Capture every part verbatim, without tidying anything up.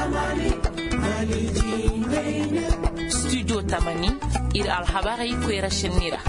studio tamani ir alhabari kwera shinira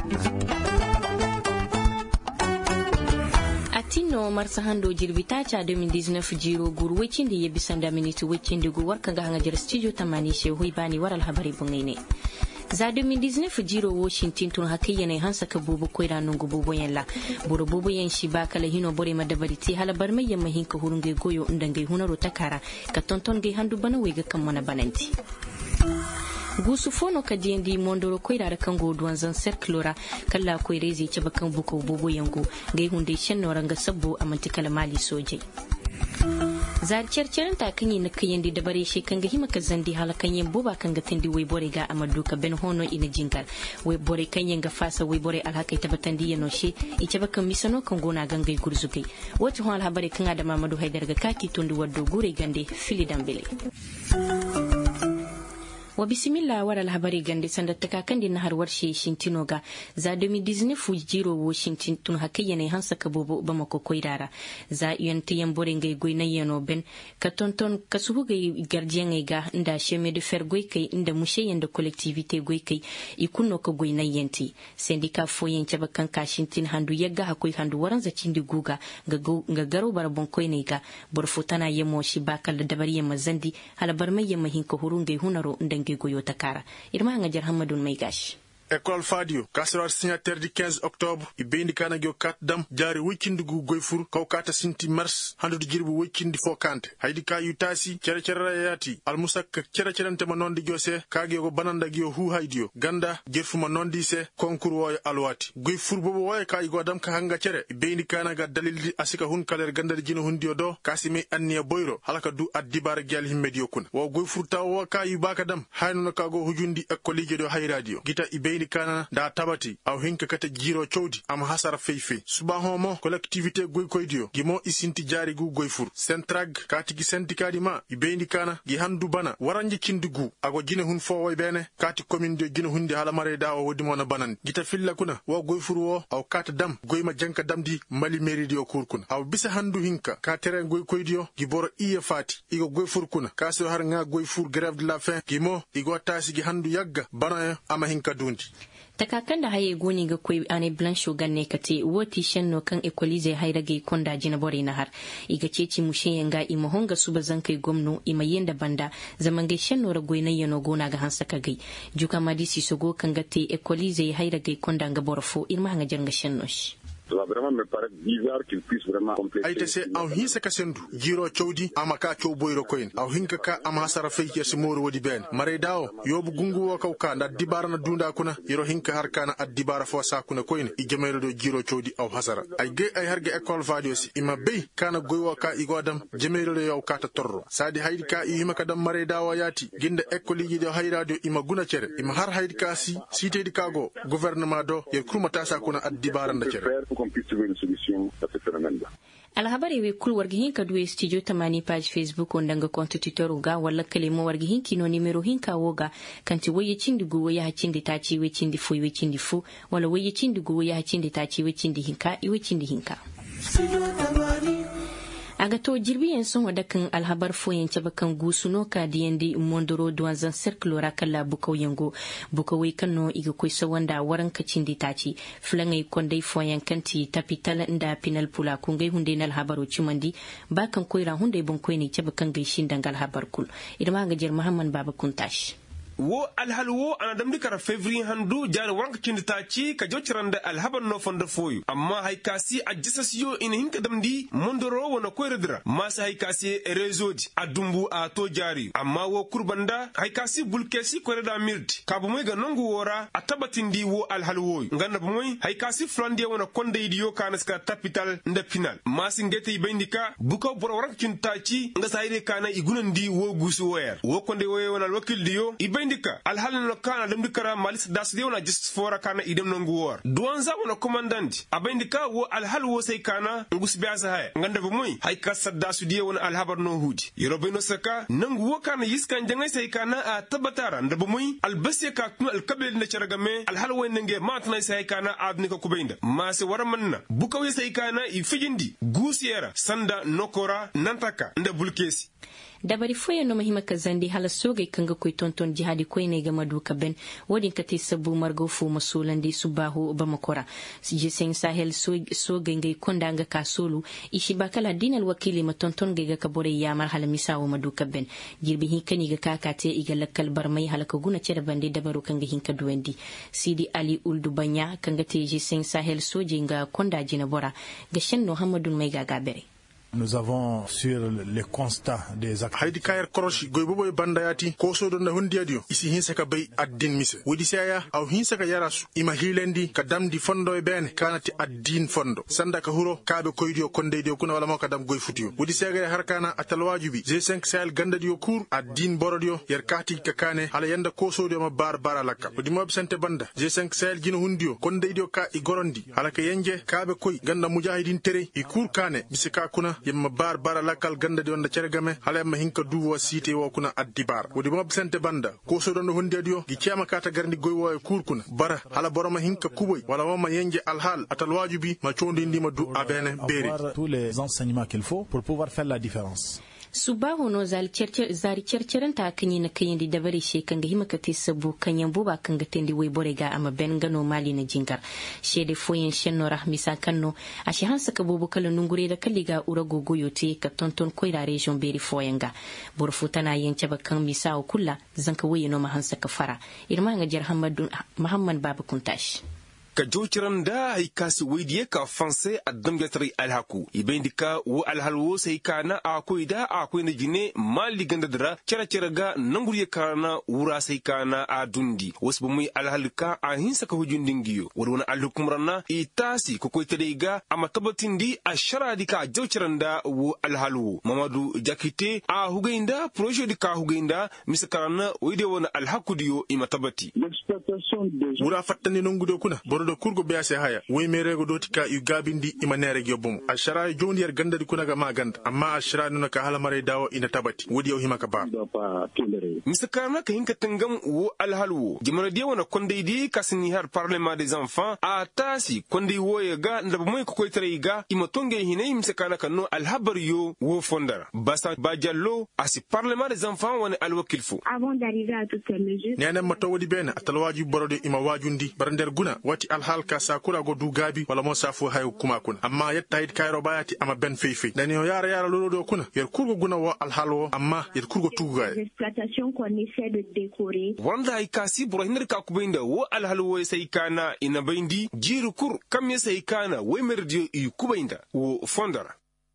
atino marsa hando jirbita cha deux mille dix-neuf jiro gur wecindi yebisanda minute wecindi gu warka nga hanga jira studio tamani she hoybani waral habari bungine za deux mille dix-neuf jiro Washington tun hakiyane hansa ka bubu koira nungu bubu yalla buru bubu yan shi ba kala hino bore madabariti hala barmay yamma hinka hurunge goyo ndangai hunaro takara ka tonton ge handu bana wega kan mona bananti gusu fono ka diendi mondoro koira kan goduwan zan circulora kala koirezi ce bakan buko bubu yango gai hunde shenno ranga sabbo amantikala mali soje zar cerceren ta kanyi na kayandi da bare she kanga hima ka zandi hala kanyen boba kanga tindi we bore ga amadu ka ben hono ina jingal we bore kanyen ga fasa we bore alhaka ita batandi yano she ita bakan misano kan gona gangai gurzugai wato hal habare kan da mamadu haidar ga kaki tundu waddo gure gande fili dambele wa bismillah wara alhabari gande sanda takakan din har warshe shintinoga za deux mille dix-neuf jiro Washington tun hakiyane hansa kabobo ba mako koidara za yante yambore ngai goina yano ben ka tonton kasuhu gai gardien ga nda chemin de fer goy kai nda mushe yanda collectivité goy kai ikunno ko goina yenti syndicat foyen chaba kan kashintin handu yagga hakoi handu waran za cindi guga ga garo barabon koine ga borfutana yemo shi bakal da dabari yamma zandi hala barmay yamma hinko hurungai hunaro ndangi goyo takara irma nga jar hamadun mai gashi École Fadio kasrar signataire du quinze octobre ibendi kana gyo kat dam jari weekend gu goyfur kaw kata sinti mars handu jirbu weekend fokante haydi ka yutasi cere cere yati almusak cere cerente ma nondi gyose kage go bananda gyo hu haydio ganda jerfuma nondi se concours woy alwati goyfur bobo woy ka igo dam ka hanga cere ibendi kana ga dalildi asika hun kaler ganda jino hundio do kasimi anniya boyro halaka du addibar gyal himmedio kun wo goyfur taw ka yubaka dam hayno ka go hujundi école je do hay radio gita ibe kana da tabati aw hinka kata jiro chowdi am hasara feyfe suba homo collectivité goy koydio gimo isinti jari gu goyfur centrag kati gi syndicat ma ibendi kana gi handu bana waranje kindugu ago jine hun fo way bene kati commune de jine hunde hala mare dawo wodi mona banan gita filla kuna wo goyfur wo aw kata dam goyma janka damdi mali meridio kurkuna aw bisa handu hinka ka terrain goy koydio gi boro iye fati igo goyfur kuna kaso har nga goyfur grève de la faim gimo igo tasi gi handu yagga bana ama hinka dundi takakan da haye goni ga koi ane blancho ganne kate woti shenno kan equalize hairage konda jina bore na har iga ceci mushe yanga i mohonga suba zankai gomno i mayenda banda zaman ga shenno ra goina yano gona ga hansa kagai juka madisi sogo kan gate equalize hairage konda ga borfo irma hanga janga shenno shi Ça vraiment me paraît bizarre qu'il puisse vraiment compléter. Aïté c'est en hinsa kasendu jiro chowdi amaka chow boyro koin aw hinka ka am hasara feyke si moro wodi ben mare dawo yobu gungu wo kawka nda dibara na dunda kuna yiro hinka harkana ad dibara fo sa kuna koin i jemero do jiro chowdi aw hasara ay ge ay harge école fadio si ima bey kana goywo ka igodam jemero do yaw kata torro sadi haydi ka i hima kadam mare dawo yati ginda école ji do hay radio ima guna cere ima har haydi ka si cité di kago gouvernement do yer kurma tasa kuna ad dibara nda cere qu'on puisse trouver une solution à ce phénomène-là. alhabari we kul wargihin ka duwe studio tamani page facebook ondanga compte twitter ga wala kalemo wargihin kino numero hinka woga kanti waye cindigu waye hacindi taci we cindi fu we cindi fu wala waye cindigu waye hacindi taci we cindi hinka iwe cindi hinka aga to jirbi en son wada kan alhabar foyen caba kan gusuno ka diyandi mondoro duwanzan circulora kala bukaw yango bukawai kanno iga koy so wanda waran ka cindi taci flangay kondai foyen kanti tapital nda pinal pula kungai hunde nal habaro cimandi ba kan koyra hunde bon koy ne caba kan gaishin dangal habar kul idama ga jer muhammad baba kuntash wo alhal wo ana damdi kara fevrier handu jana wanka kindita ci ka jociranda alhaban no fonda foyu amma haykasi a jisasiyo ina hinka damdi mondoro wona koyredira masa haykasi rezodi adumbu a to jari amma wo kurbanda haykasi bulkesi koreda mirdi kabu moy ga nongu wora a tabatindi wo alhal wo nganda moy haykasi flande wona konde idiyo kanaska capital nda final masi ngete ibendika buko boro wanka kindita ci nga sayre kana igunandi wo gusu wer wo konde wo wona lokil diyo ibendika alhalin no kana damdikara malis dasde wona just fora kana idem no nguwar duwanza wona commandant abendika wo alhal wo sai kana ngusbiasa hay nganda bu moy hay ka saddasu die wona alhabar no hudi yorobeno saka nangu wo kana yiskan jangai sai kana a tabatara nda bu moy albase ka kun alkabel na charagame alhal wo nenge matna sai kana adni ko kubenda mase waramanna bukawi sai kana ifijindi gusiera sanda nokora nantaka nda bulkesi dabari foya no mahima ka zandi hala sogai kanga koy tonton jihadi koy ne ga maduka ben wadin ka te sabu margo fu masulandi subahu ba makora je sen sahel sogai ngai konda nga ka solu ishi bakala dinal wakili ma tonton ga ka bore yamar hala misawo maduka ben girbi hinkani ga kakate iga lakkal barmai hala ka guna cere bande dabaru kanga hinka duwendi sidi ali uldu banya kanga te je sen sahel soje nga konda jina bora ga shenno hamadun mai ga gabere. Nous avons sur le constat des actes. Haidi kayar koroshi goybobo e bandayati ko so don na hundiadio isi hinsa ka bay addin mise wodi saya aw hinsa ka yarasu ima hilendi ka damdi fondo e ben kanati addin fondo sanda ka huro kaabe koydio kondeydio kuna wala mo ka dam goy futiyo wodi saya harkana atal wajibi G cinq sahel gandadio kur addin borodio yer kati ka kane hala yanda ko so do ma bar bara lakka wodi mo sante banda G cinq sahel gino hundio kondeydio ka i gorondi hala ka yenje kaabe koy ganda mujahidin tere i kur kane bisika kuna yemma bar bara lakal ganda de wonda ceregame hala yemma hinka duwo site wo kuna addi bar wodi mo sante banda ko so don hunde dio gi ciama kata garndi goywo e kurkuna bara hala boroma hinka kuboy wala wama yenje alhal atal wajibi ma condi ndima du abene beri tous les enseignements qu'il faut pour pouvoir faire la différence. Subahu no zal cercer zari cerceren ta kanyi na kanyi di dabari she kanga himaka te sabu kanyan buba kanga tendi we borega ama ben gano mali na jingar she de foyen shenno rahmisa kanno a she hansa ka bobu kala nungure da kalliga ura gogoyo te ka tonton koira region beri foyenga burfuta na yin caba kan misa o kulla zanka waye no mahansa ka fara irma nga jar hamadun muhammad baba kuntash ka jociran da hay kasi waidiye ka fanse a damgatari alhaku ibendika wo alhalwo sai kana akwai da akwai na jine mali ganda dara cara cara ga nanguriye kana wura sai kana a dundi wasu bumai alhalka a hinsa ka hujun dingiyo wani wani alhukumrana itasi ko koi tade ga a matabatin di a sharadi ka jociran da wo alhalwo mamadu jakite a hugainda proje di ka hugainda misakarana waide wani alhaku diyo i matabati wura fattani nungudo kuna da kurgo be ase haya way merego doti ka yu gabindi imanere gyobum ashara jondi yar ganda di kuna ga maganda amma ashara nuna ka hala mare dawo ina tabati wodi yow himaka ba misakana ka hinka tangam wo alhalwo jimara de wona konde di kasini har parlement des enfants a tasi konde wo ya ga ndaba moy ko koy tare ga imatonge hinay misakana kanno alhabar yo wo fondara basa bajallo asi parlement des enfants wona alwakilfu avant d'arriver à toutes ces mesures nena mato wodi ben atalwaji borode ima wajundi barnder guna wati alhal ka sakura go dugabi wala mo safu hay kuma kuna amma yetta hit kayro bayati ama ben fefe dani yo yara yara lolo do kuna yer kurgo guna wo alhalwo amma yer kurgo tuga l'exploitation qu'on essaie de décorer wanda ay kasi burahindar ka kubinda wo alhalwo sai kana ina bindi jiru kur kam ya sai kana we merdio i kubinda wo fondara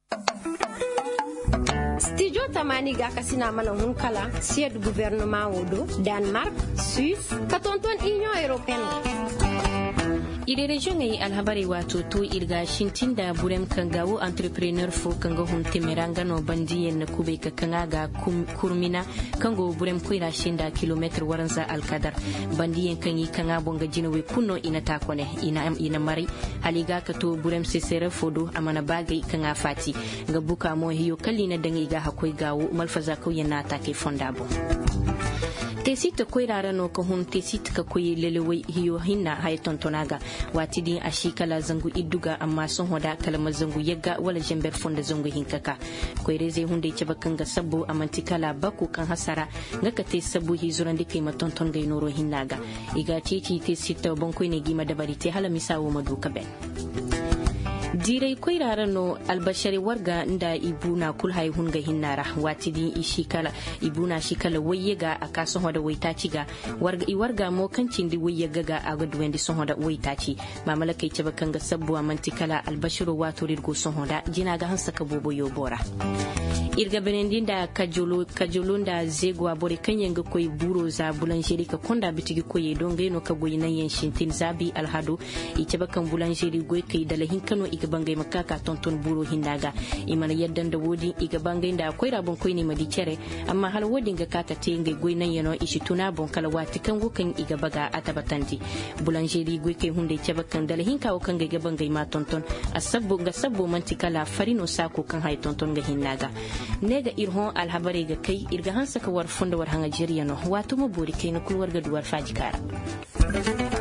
Studio Tamani ga kasina mana hunkala sied gouvernement wodo Denmark, Suisse, katonton Union Européenne. Ire region ay alhabari wato to irga shintin da burem kangawo entrepreneur fo kanga hun temeranga no bandiyen na kube ka kanga ga kurmina kango burem ko ira shinda kilometer waranza alkadar bandiyen kangi kanga bonga jinowe kunno ina takone ina ina mari haliga ka to burem sesere fodo amana bagay kanga fati ga buka mo hiyo kallina dangi ga hakoi gawo malfaza ko yana take fondabo tesita koirara no ko hun tesita ka koyi lelewai hiyo hinna hay tontonaga wati din ashikala zangu iduga amma son hoda kalma zangu yagga wala jember fonda zangu hinkaka koireze hunde cebakanga sabbo amantikala baku kan hasara ngaka te sabbu hizuran de kayma tonton gay noro hinnaga iga titi tesita bonko ne gima dabari te hala misawo maduka ben dirai koirara no albashari warga nda ibuna kulhay hunga hinnara watidi ishikala ibuna shikala wayega akaso hoda waitaci ga warga i warga mo kancin di wayega ga agadu wendi so hoda waitaci mamala kai ceba kanga sabbu amantikala albashiru wato rirgo so hoda jina ga hansa ka bobo yobora irga benendinda kajolo kajolonda zegwa bore kanyenga koy buro za bulanjeri ka konda bitigi koy donge no ka goyina yen shintin zabi alhado i ceba kan bulanjeri goy kai dala hinkano iga bangay makaka tonton buro hindaga imana yaddan da wodi iga bangay da koy rabon koy ni madi cere amma hal wodi ga kata te ngai goy nan yano ishi tuna bon kala wati kan go kan iga baga atabatanti bulanjeri goy kai hunde ceba kan dala hinka o kan ga bangay ma tonton asabbo ga sabbo mantikala farino sako kan hay tonton ga hinnaga nega irhon alhabare ga kai irga hansa ka war funda war hanga jiriya no wato mo bori kai no kulwar ga duwar fajikara